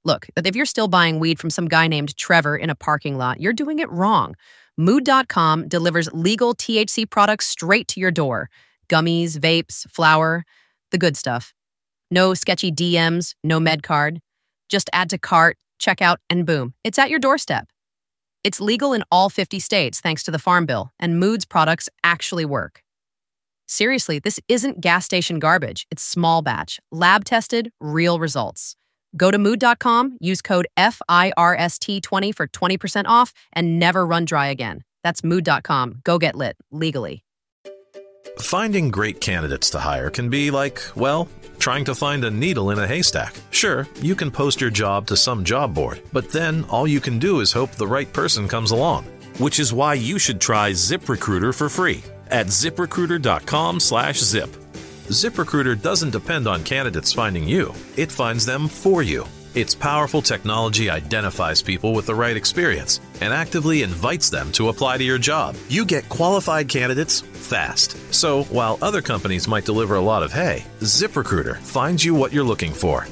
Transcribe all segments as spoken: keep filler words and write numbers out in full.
Look, if you're still buying weed from some guy named Trevor in a parking lot, you're doing it wrong. Mood dot com delivers legal T H C products straight to your door. Gummies, vapes, flour, the good stuff. No sketchy D Ms, no med card. Just add to cart, check out, and boom, it's at your doorstep. It's legal in all fifty states thanks to the Farm Bill, and Mood's products actually work. Seriously, this isn't gas station garbage. It's small batch, lab-tested, real results. Go to mood dot com, use code F I R S T twenty for twenty percent off, and never run dry again. That's mood dot com. Go get lit, legally. Finding great candidates to hire can be like, well, trying to find a needle in a haystack. Sure, you can post your job to some job board, but then all you can do is hope the right person comes along. Which is why you should try ZipRecruiter for free at zip recruiter dot com slash zip. ZipRecruiter doesn't depend on candidates finding you. It finds them for you. Its powerful technology identifies people with the right experience and actively invites them to apply to your job. You get qualified candidates fast. So while other companies might deliver a lot of hay, ZipRecruiter finds you what you're looking for.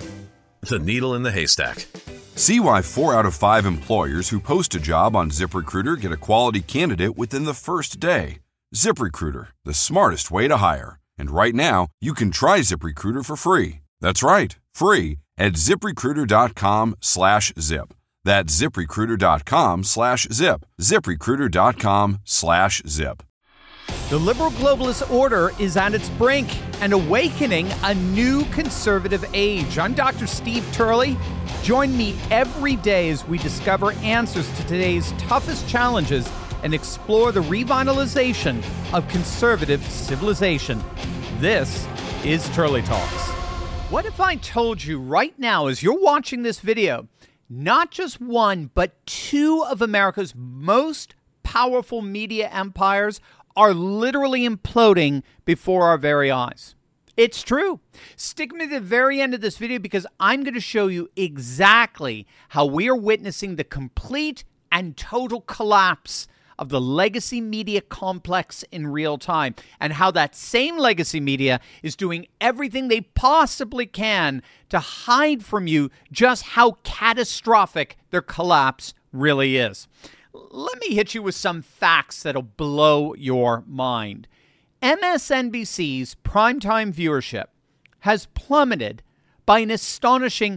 The needle in the haystack. See why four out of five employers who post a job on ZipRecruiter get a quality candidate within the first day. ZipRecruiter, the smartest way to hire. And right now, you can try ZipRecruiter for free. That's right, free at zip recruiter dot com slash zip. That's zip recruiter dot com slash zip. zip recruiter dot com slash zip. The liberal globalist order is at its brink and awakening a new conservative age. I'm Doctor Steve Turley. Join me every day as we discover answers to today's toughest challenges and explore the revitalization of conservative civilization. This is Turley Talks. What if I told you right now, as you're watching this video, not just one, but two of America's most powerful media empires are literally imploding before our very eyes? It's true. Stick me to the very end of this video because I'm going to show you exactly how we are witnessing the complete and total collapse of the legacy media complex in real time, and how that same legacy media is doing everything they possibly can to hide from you just how catastrophic their collapse really is. Let me hit you with some facts that'll blow your mind. M S N B C's primetime viewership has plummeted by an astonishing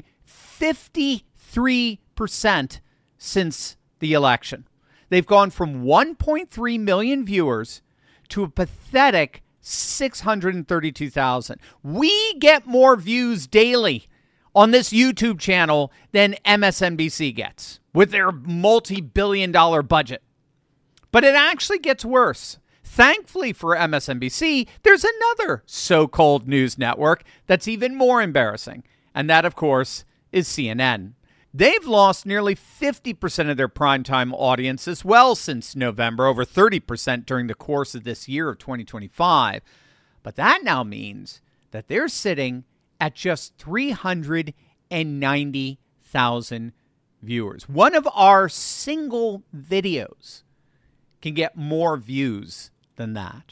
fifty-three percent since the election. They've gone from one point three million viewers to a pathetic six hundred thirty-two thousand. We get more views daily on this YouTube channel than M S N B C gets with their multi-billion dollar budget. But it actually gets worse. Thankfully for M S N B C, there's another so-called news network that's even more embarrassing. And that, of course, is C N N. They've lost nearly fifty percent of their primetime audience as well since November, over thirty percent during the course of this year of twenty twenty-five. But that now means that they're sitting at just three hundred ninety thousand viewers. One of our single videos can get more views than that.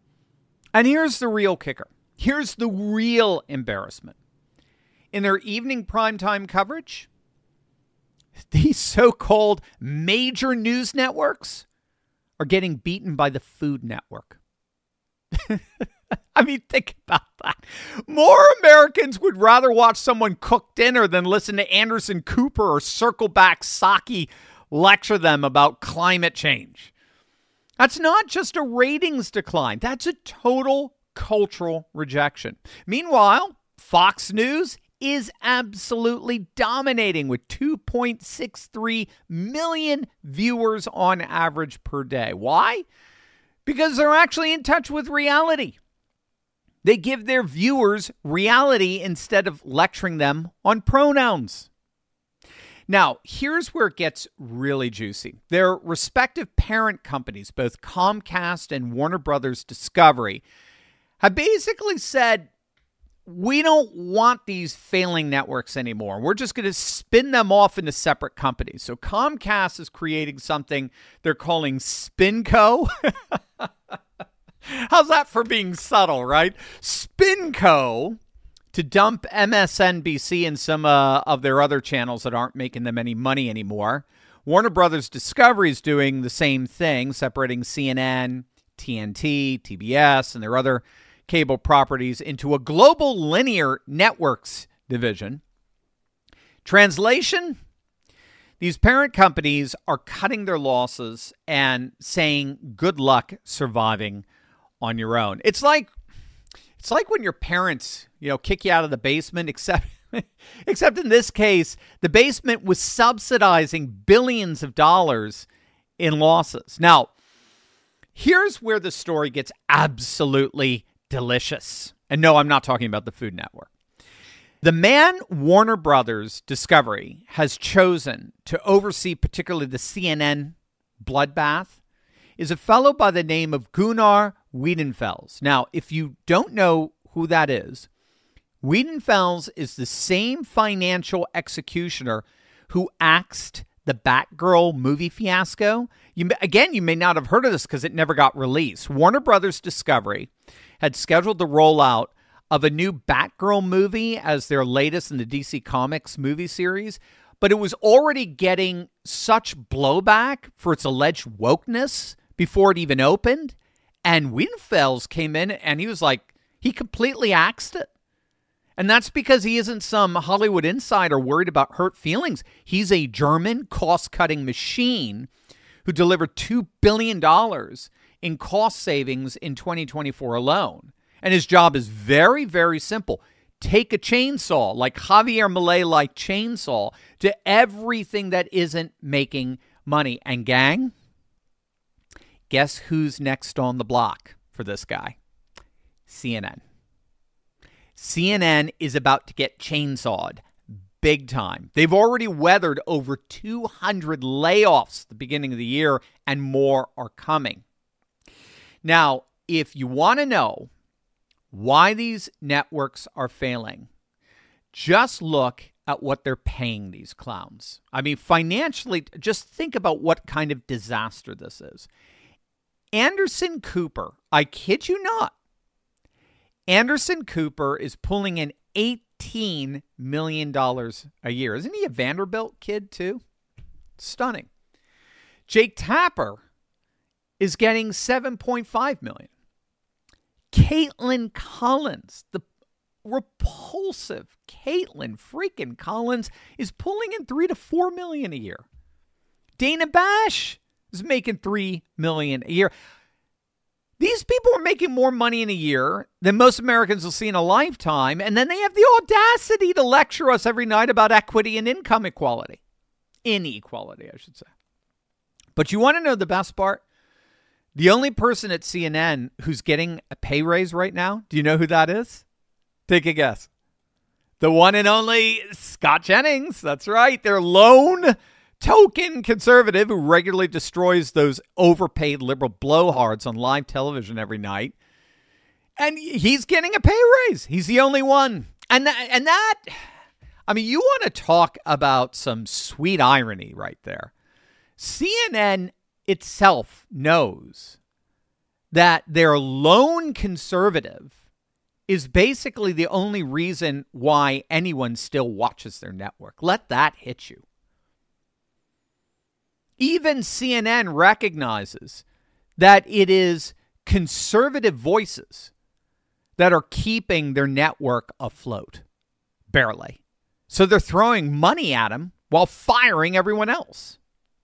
And here's the real kicker. Here's the real embarrassment. In their evening primetime coverage, these so-called major news networks are getting beaten by the Food Network. I mean, think about that. More Americans would rather watch someone cook dinner than listen to Anderson Cooper or Circleback Psaki lecture them about climate change. That's not just a ratings decline. That's a total cultural rejection. Meanwhile, Fox News is absolutely dominating with two point six three million viewers on average per day. Why? Because they're actually in touch with reality. They give their viewers reality instead of lecturing them on pronouns. Now, here's where it gets really juicy. Their respective parent companies, both Comcast and Warner Brothers Discovery, have basically said, we don't want these failing networks anymore. We're just going to spin them off into separate companies. So Comcast is creating something they're calling SpinCo. How's that for being subtle, right? SpinCo to dump M S N B C and some uh, of their other channels that aren't making them any money anymore. Warner Brothers Discovery is doing the same thing, separating C N N, T N T, T B S, and their other cable properties into a global linear networks division. Translation: these parent companies are cutting their losses and saying, good luck surviving on your own. It's like it's like when your parents, you know, kick you out of the basement, except except in this case, the basement was subsidizing billions of dollars in losses. Now, here's where the story gets absolutely delicious. And no, I'm not talking about the Food Network. The man Warner Brothers Discovery has chosen to oversee particularly the C N N bloodbath is a fellow by the name of Gunnar Wiedenfels. Now, if you don't know who that is, Wiedenfels is the same financial executioner who axed the Batgirl movie fiasco. You, again, you may not have heard of this because it never got released. Warner Brothers Discovery had scheduled the rollout of a new Batgirl movie as their latest in the D C Comics movie series, but it was already getting such blowback for its alleged wokeness before it even opened. And Wiedenfels came in and he was like, he completely axed it. And that's because he isn't some Hollywood insider worried about hurt feelings. He's a German cost-cutting machine who delivered two billion dollars in cost savings in twenty twenty-four alone. And his job is very, very simple. Take a chainsaw, like Javier Milei-like chainsaw, to everything that isn't making money. And gang, guess who's next on the block for this guy? C N N. C N N is about to get chainsawed big time. They've already weathered over two hundred layoffs at the beginning of the year, and more are coming. Now, if you want to know why these networks are failing, just look at what they're paying these clowns. I mean, financially, just think about what kind of disaster this is. Anderson Cooper, I kid you not, Anderson Cooper is pulling in eighteen million dollars a year. Isn't he a Vanderbilt kid too? Stunning. Jake Tapper is getting seven point five million dollars. Caitlin Collins, the repulsive Caitlin freaking Collins, is pulling in three to four million dollars a year. Dana Bash is making three million dollars a year. These people are making more money in a year than most Americans will see in a lifetime, and then they have the audacity to lecture us every night about equity and income equality. Inequality, I should say. But you want to know the best part? The only person at C N N who's getting a pay raise right now, do you know who that is? Take a guess. The one and only Scott Jennings. That's right. Their lone token conservative who regularly destroys those overpaid liberal blowhards on live television every night. And he's getting a pay raise. He's the only one. And that, and that, I mean, you want to talk about some sweet irony right there. C N N itself knows that their lone conservative is basically the only reason why anyone still watches their network. Let that hit you. Even C N N recognizes that it is conservative voices that are keeping their network afloat. Barely. So they're throwing money at them while firing everyone else.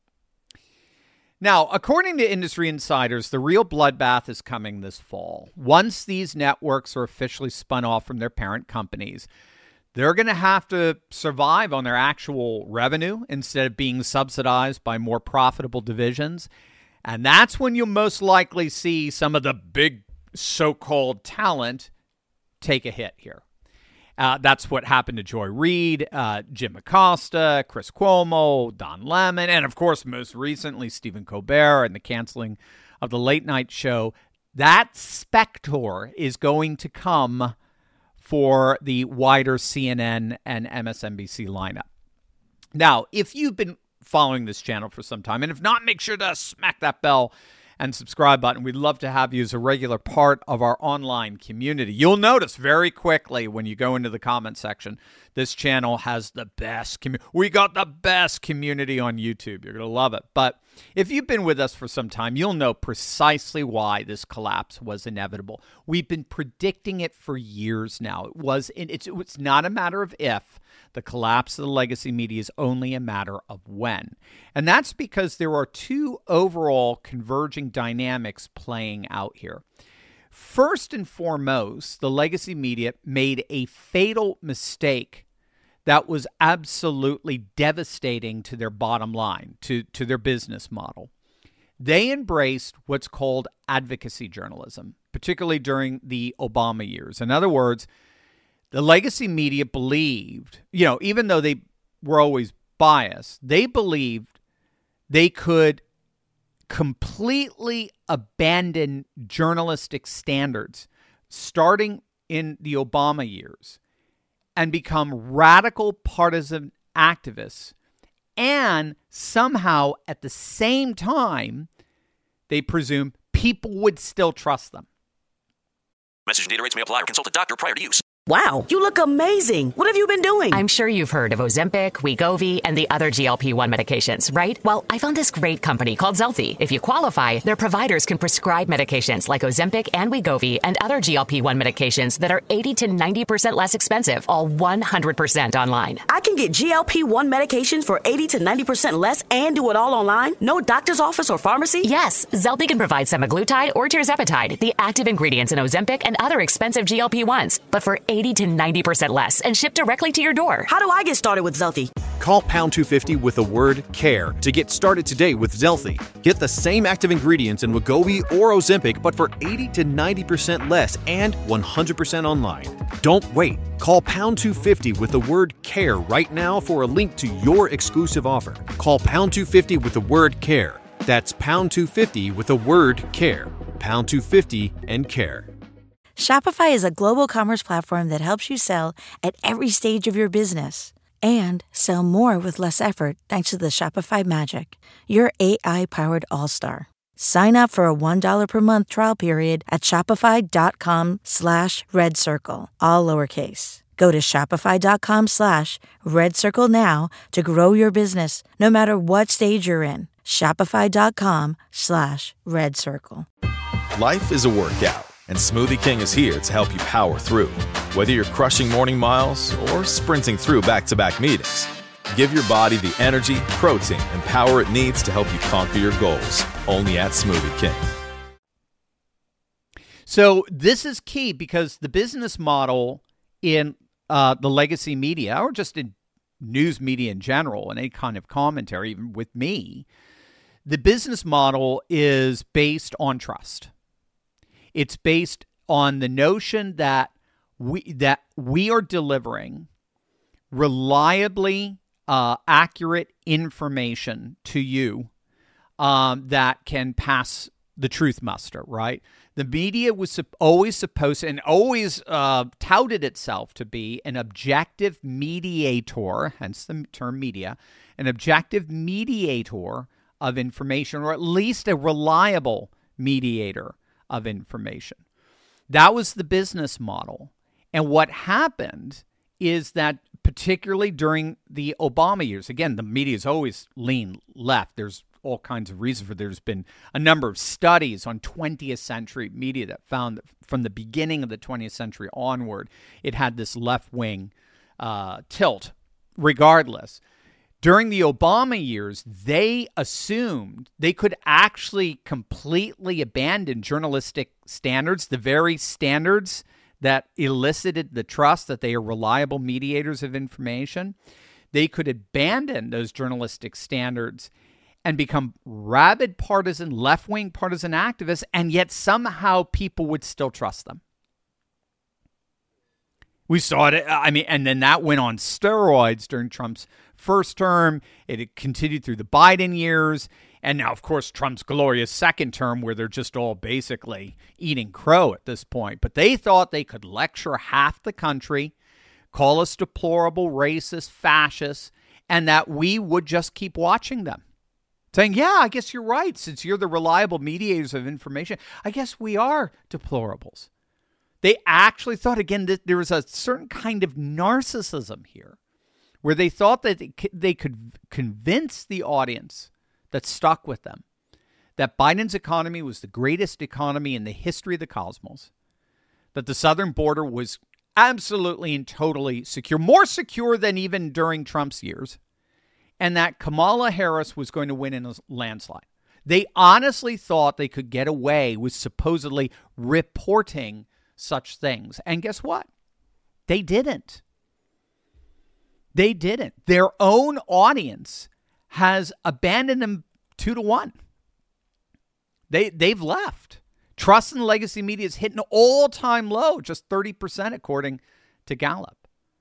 Now, according to industry insiders, the real bloodbath is coming this fall. Once these networks are officially spun off from their parent companies, they're going to have to survive on their actual revenue instead of being subsidized by more profitable divisions. And that's when you'll most likely see some of the big so-called talent take a hit here. Uh, that's what happened to Joy Reid, uh, Jim Acosta, Chris Cuomo, Don Lemon, and of course, most recently, Stephen Colbert and the canceling of the late night show. That specter is going to come for the wider C N N and M S N B C lineup. Now, if you've been following this channel for some time, and if not, make sure to smack that bell and subscribe button. We'd love to have you as a regular part of our online community. You'll notice very quickly when you go into the comment section, this channel has the best community. We got the best community on YouTube. You're going to love it. But if you've been with us for some time, you'll know precisely why this collapse was inevitable. We've been predicting it for years now. It was, it's, it's not a matter of if. The collapse of the legacy media is only a matter of when. And that's because there are two overall converging dynamics playing out here. First and foremost, the legacy media made a fatal mistake that was absolutely devastating to their bottom line, to, to their business model. They embraced what's called advocacy journalism, particularly during the Obama years. In other words, the legacy media believed, you know, even though they were always biased, they believed they could completely abandon journalistic standards starting in the Obama years and become radical partisan activists. And somehow at the same time, they presume people would still trust them. Message and data rates may apply or consult a doctor prior to use. Wow, you look amazing. What have you been doing? I'm sure you've heard of Ozempic, Wegovy, and the other G L P one medications, right? Well, I found this great company called Zelfie. If you qualify, their providers can prescribe medications like Ozempic and Wegovy and other G L P one medications that are eighty to ninety percent less expensive, all one hundred percent online. I can get G L P one medications for eighty to ninety percent less and do it all online? No doctor's office or pharmacy? Yes, Zelfie can provide semaglutide or tirzepatide, the active ingredients in Ozempic and other expensive G L P ones, but for eighty to ninety percent less and shipped directly to your door. How do I get started with Zelfie? Call pound two fifty with the word CARE to get started today with Zelfie. Get the same active ingredients in Wegovy or Ozempic, but for eighty to ninety percent less and one hundred percent online. Don't wait. Call pound two fifty with the word CARE right now for a link to your exclusive offer. Call pound two fifty with the word CARE. That's pound two fifty with the word CARE. pound two fifty and CARE. Shopify is a global commerce platform that helps you sell at every stage of your business and sell more with less effort thanks to the Shopify Magic, your A I-powered all-star. Sign up for a one dollar per month trial period at shopify.com slash red circle, all lowercase. Go to shopify.com slash red circle now to grow your business no matter what stage you're in. Shopify.com slash red circle. Life is a workout, and Smoothie King is here to help you power through. Whether you're crushing morning miles or sprinting through back-to-back meetings, give your body the energy, protein, and power it needs to help you conquer your goals. Only at Smoothie King. So this is key because the business model in uh, the legacy media, or just in news media in general, and any kind of commentary, even with me, the business model is based on trust. It's based on the notion that we that we are delivering reliably uh, accurate information to you um, that can pass the truth muster, right? The media was sup- always supposed to, and always uh, touted itself to be an objective mediator, hence the term media, an objective mediator of information, or at least a reliable mediator of information. That was the business model. And what happened is that particularly during the Obama years, again, the media is always lean left. There's all kinds of reasons for it. There's been a number of studies on twentieth century media that found that from the beginning of the twentieth century onward, it had this left-wing uh, tilt regardless. During the Obama years, they assumed they could actually completely abandon journalistic standards, the very standards that elicited the trust that they are reliable mediators of information. They could abandon those journalistic standards and become rabid partisan, left-wing partisan activists, and yet somehow people would still trust them. We saw it, I mean, and then that went on steroids during Trump's first term. It continued through the Biden years. And now, of course, Trump's glorious second term, where they're just all basically eating crow at this point. But they thought they could lecture half the country, call us deplorable, racist, fascists, and that we would just keep watching them. saying, yeah, I guess you're right. Since you're the reliable mediators of information, I guess we are deplorables. They actually thought, again, that there was a certain kind of narcissism here where they thought that they could convince the audience that stuck with them that Biden's economy was the greatest economy in the history of the cosmos, that the southern border was absolutely and totally secure, more secure than even during Trump's years, and that Kamala Harris was going to win in a landslide. They honestly thought they could get away with supposedly reporting such things. And guess what? They didn't. They didn't. Their own audience has abandoned them two to one. They, they've left. Trust in legacy media is hitting an all-time low, just thirty percent according to Gallup.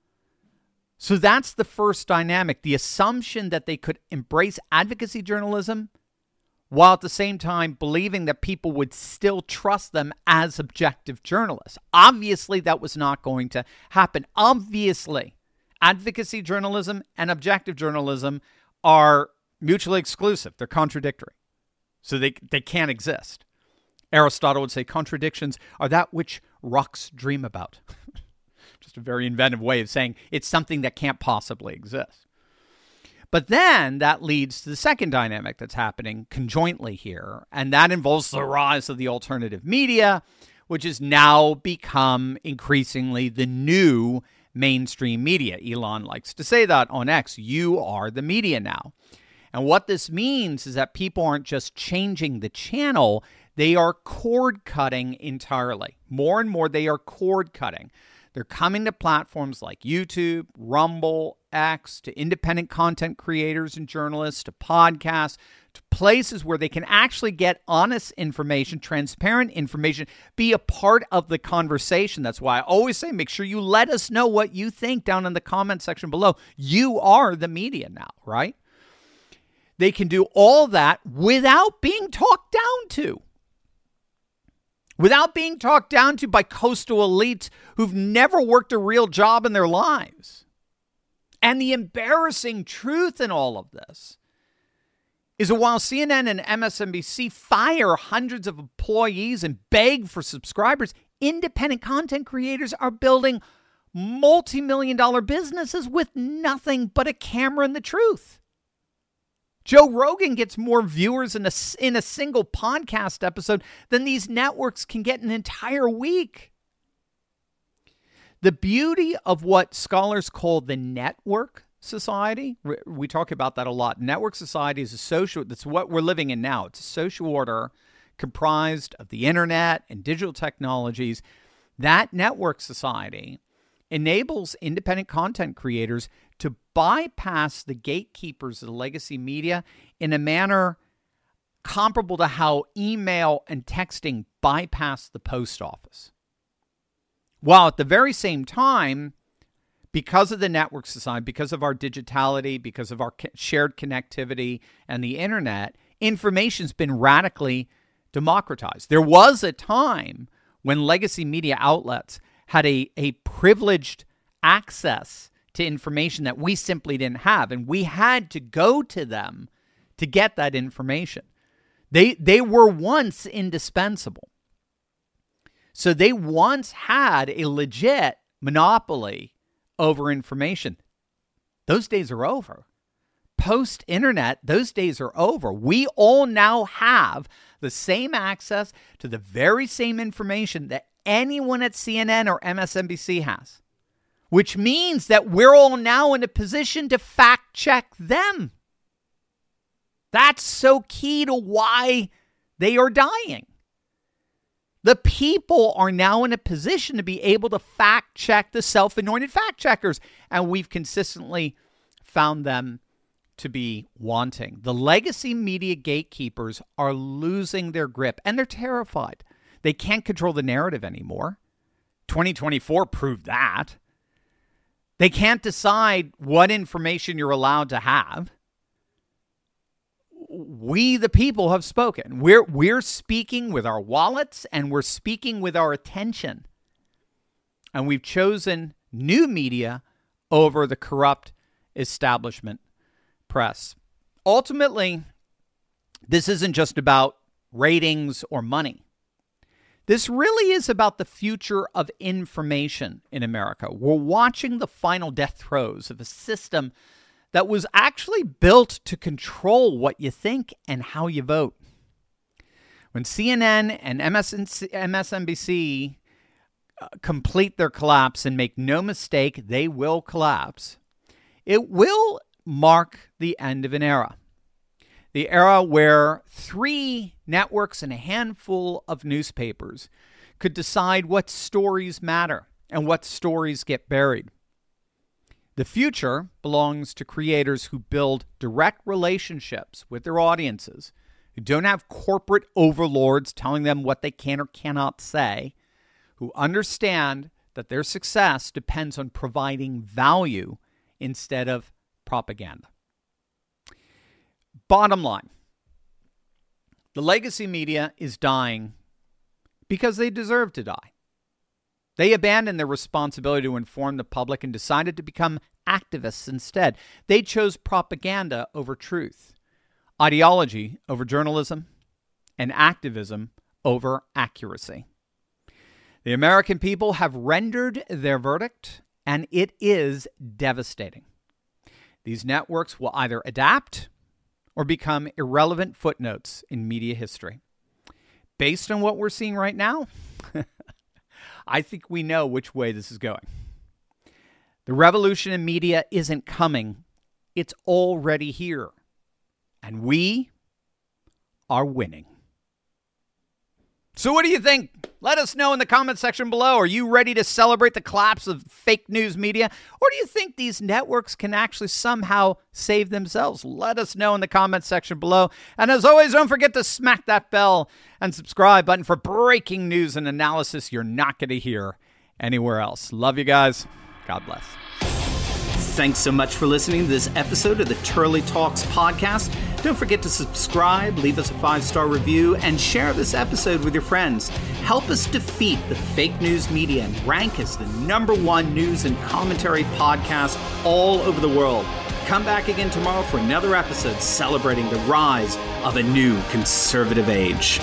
So that's the first dynamic, the assumption that they could embrace advocacy journalism while at the same time believing that people would still trust them as objective journalists. Obviously, that was not going to happen. Obviously, advocacy journalism and objective journalism are mutually exclusive. They're contradictory. So they, they can't exist. Aristotle would say contradictions are that which rocks dream about. Just a very inventive way of saying it's something that can't possibly exist. But then that leads to the second dynamic that's happening conjointly here, and that involves the rise of the alternative media, which has now become increasingly the new mainstream media. Elon likes to say that on X. You are the media now. And what this means is that people aren't just changing the channel, they are cord cutting entirely. More and more, they are cord cutting. They're coming to platforms like YouTube, Rumble, X, to independent content creators and journalists, to podcasts, to places where they can actually get honest information, transparent information, be a part of the conversation. That's why I always say, make sure you let us know what you think down in the comment section below. You are the media now, right? They can do all that without being talked down to. Without being talked down to by coastal elites who've never worked a real job in their lives. And the embarrassing truth in all of this is that while C N N and M S N B C fire hundreds of employees and beg for subscribers, independent content creators are building multi-million dollar businesses with nothing but a camera and the truth. Joe Rogan gets more viewers in a, in a single podcast episode than these networks can get in an entire week. The beauty of what scholars call the network society, we talk about that a lot. Network society is a social, that's what we're living in now. It's a social order comprised of the internet and digital technologies. That network society enables independent content creators to bypass the gatekeepers of the legacy media in a manner comparable to how email and texting bypass the post office. While at the very same time, because of the network society, because of our digitality, because of our shared connectivity and the internet, information's been radically democratized. There was a time when legacy media outlets had a, a privileged access to information that we simply didn't have, and we had to go to them to get that information. They they were once indispensable. So they once had a legit monopoly over information. Those days are over. Post-internet, those days are over. We all now have the same access to the very same information that anyone at C N N or M S N B C has, which means that we're all now in a position to fact check them. That's so key to why they are dying. The people are now in a position to be able to fact check the self-anointed fact checkers, and we've consistently found them to be wanting. The legacy media gatekeepers are losing their grip, and they're terrified. They can't control the narrative anymore. twenty twenty-four proved that. They can't decide what information you're allowed to have. We, the people, have spoken. We're, we're speaking with our wallets, and we're speaking with our attention. And we've chosen new media over the corrupt establishment press. Ultimately, This isn't just about ratings or money. This really is about the future of information in America. We're watching the final death throes of a system that was actually built to control what you think and how you vote. When C N N and M S N B C uh, complete their collapse, and make no mistake, they will collapse, it will mark the end of an era. The era where three networks and a handful of newspapers could decide what stories matter and what stories get buried. The future belongs to creators who build direct relationships with their audiences, who don't have corporate overlords telling them what they can or cannot say, who understand that their success depends on providing value instead of propaganda. Bottom line, the legacy media is dying because they deserve to die. They abandoned their responsibility to inform the public and decided to become activists instead. They chose propaganda over truth, ideology over journalism, and activism over accuracy. The American people have rendered their verdict, and it is devastating. These networks will either adapt or become irrelevant footnotes in media history. Based on what we're seeing right now, I think we know which way this is going. The revolution in media isn't coming. It's already here. And we are winning. So what do you think? Let us know in the comment section below. Are you ready to celebrate the collapse of fake news media? Or do you think these networks can actually somehow save themselves? Let us know in the comment section below. And as always, don't forget to smack that bell and subscribe button for breaking news and analysis you're not going to hear anywhere else. Love you guys. God bless. Thanks so much for listening to this episode of the Turley Talks podcast. Don't forget to subscribe, leave us a five-star review, and share this episode with your friends. Help us defeat the fake news media and rank as the number one news and commentary podcast all over the world. Come back again tomorrow for another episode celebrating the rise of a new conservative age.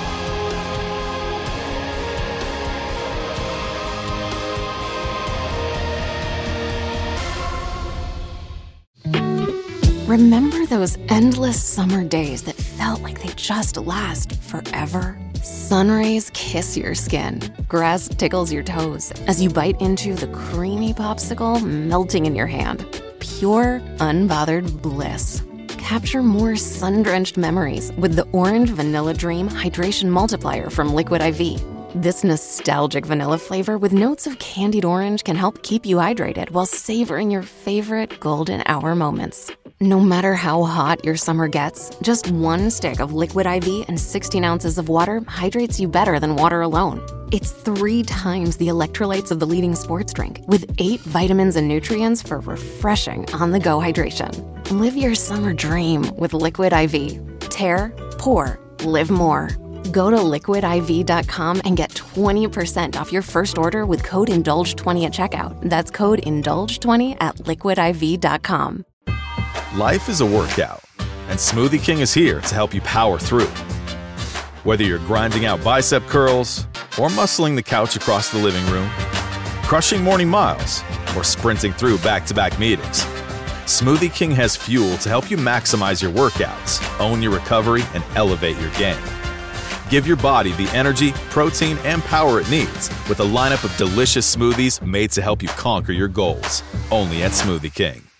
Remember those endless summer days that felt like they just last forever? Sun rays kiss your skin. Grass tickles your toes as you bite into the creamy popsicle melting in your hand. Pure, unbothered bliss. Capture more sun-drenched memories with the Orange Vanilla Dream Hydration Multiplier from Liquid I V. This nostalgic vanilla flavor with notes of candied orange can help keep you hydrated while savoring your favorite golden hour moments. No matter how hot your summer gets, just one stick of Liquid I V and sixteen ounces of water hydrates you better than water alone. It's three times the electrolytes of the leading sports drink, with eight vitamins and nutrients for refreshing on-the-go hydration. Live your summer dream with Liquid I V. Tear, pour, live more. Go to liquid I V dot com and get twenty percent off your first order with code indulge twenty at checkout. That's code indulge twenty at liquid I V dot com. Life is a workout, and Smoothie King is here to help you power through. Whether you're grinding out bicep curls or muscling the couch across the living room, crushing morning miles, or sprinting through back-to-back meetings, Smoothie King has fuel to help you maximize your workouts, own your recovery, and elevate your game. Give your body the energy, protein, and power it needs with a lineup of delicious smoothies made to help you conquer your goals. Only at Smoothie King.